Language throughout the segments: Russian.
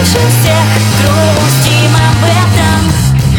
больше всех грустим об этом.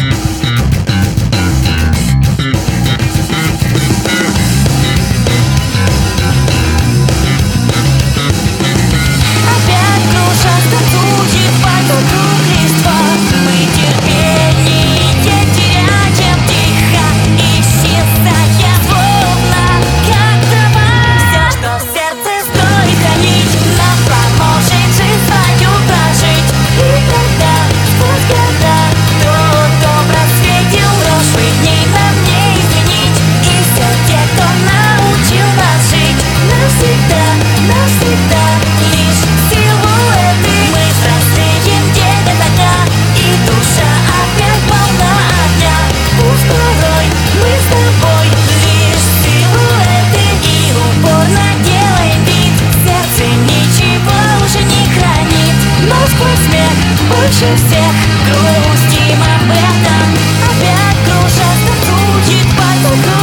Опять кружат, танцует вокруг листва. Мы терпение теряем тихо, исчезая словно как трава. Все, что в сердце стоит хранить, нам поможет жизнь свою прожить. И когда сквозь года тот образ светил прошлых дней, нам не изменить. И все те, кто научил нас жить, навсегда, навсегда лишь силуэты. Мы взрослеем день ото дня, и душа опять полна огня. Пусть порой мы с тобой лишь силуэты, и упорно делаем вид, сердце ничего уже не хранит. Но сквозь смех больше всех грустим об этом. Опять кружат, танцует вокруг